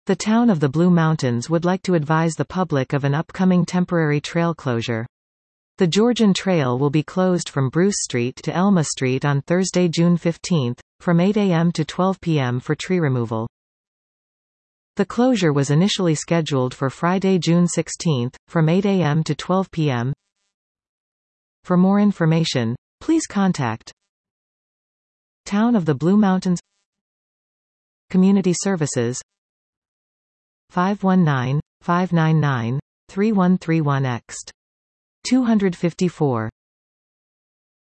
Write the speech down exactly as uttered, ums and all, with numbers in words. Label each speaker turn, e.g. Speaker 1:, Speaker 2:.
Speaker 1: The town of the Blue Mountains would like to advise the public of an upcoming temporary trail closure. The Georgian Trail will be closed from Bruce Street to Elma Street on Thursday, June fifteenth, from eight a m to twelve p m for tree removal. The closure was initially scheduled for Friday, June sixteenth, from eight a m to twelve p m For more information, please contact Town of the Blue Mountains Community Services five one nine, five nine nine, three one three one X two fifty-four.